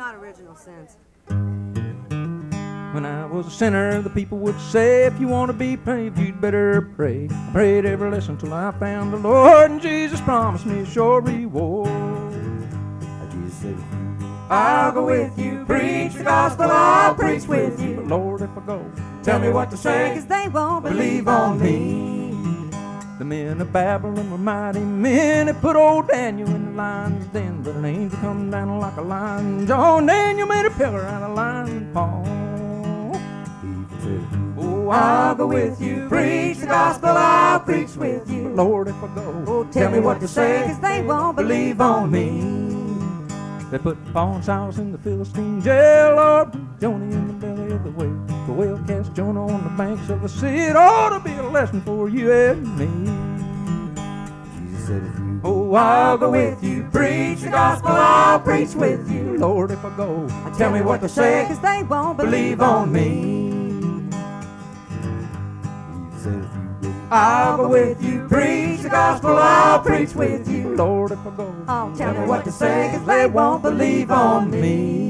not original sins. When I was a sinner, the people would say, if you want to be saved, you'd better pray. I prayed every lesson till I found the Lord, and Jesus promised me a sure reward. Jesus said, I'll go with you, preach the gospel, I'll preach with you. but Lord, if I go, Tell me what to say, 'Cause they won't believe on me. the men of Babylon were mighty men. They put old Daniel in the lion's den, but an angel come down like a lion. John Daniel made a pillar out of lion paw. He said, oh, I'll go with you, preach the gospel, I'll preach with you. but Lord, if I go, Oh, Tell me what to say, 'cause they won't believe on me. They put Paul and Silas in the Philistine jail, Lord, Jonah in the belly of the whale. The whale cast Jonah on the banks of the sea. It ought to be a lesson for you and me. Jesus said, if you Oh, I'll go with you, preach the gospel, I'll preach with you. Lord, if I go, Tell me what to say, 'cause they won't believe on me. Jesus said, if you go, I'll go with you, preach the gospel, I'll preach with you. Lord, if I go, Oh, Tell me what to say, 'cause they won't believe on me.